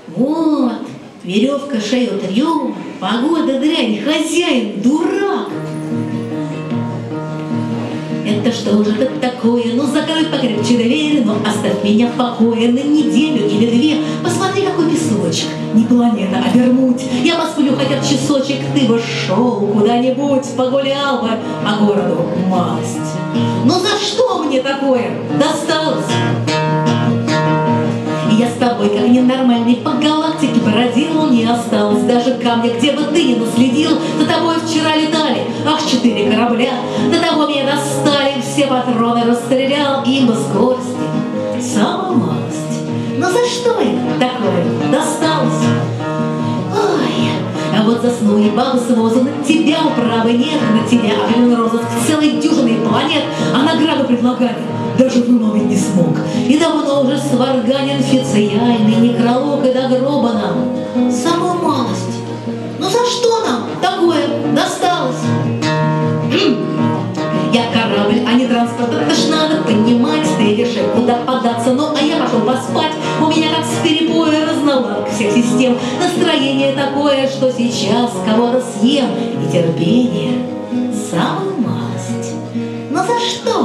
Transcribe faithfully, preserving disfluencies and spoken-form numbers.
Вот, веревка шею трем, погода дрянь, хозяин дурак. Это что же это такое? Ну закрой покрепче дверь, но оставь меня в покое на неделю или две. Посмотри, какой песочек, не планета, а вернуть. Я посплю хотя бы часочек, ты бы шел куда-нибудь, погулял бы по городу малость. Ну за что мне такое досталось? Я с тобой, как ненормальный, по галактике бродил, не осталось даже камня, где бы ты ни наследил. За тобой вчера летали, ах, четыре корабля, до того меня достали, все патроны расстрелял, им бы скорости самая малость. Но за что им такое досталось? Ой, а вот заснули бабы с возу, на тебя управы нет, на тебя объявлен розыск целой дюжины планет, а награду предлагали даже вымолвить не смог. И давно уже сварганен официальный некролог, и до гроба нам самую малость. Ну за что нам такое досталось? Я корабль, а не транспорт, это ж надо понимать. Ты решил, куда податься, ну а я пошел поспать. У меня как с перепоя разноварка всех систем. Настроение такое, что сейчас кого-то съем. И терпение самую малость. Но за что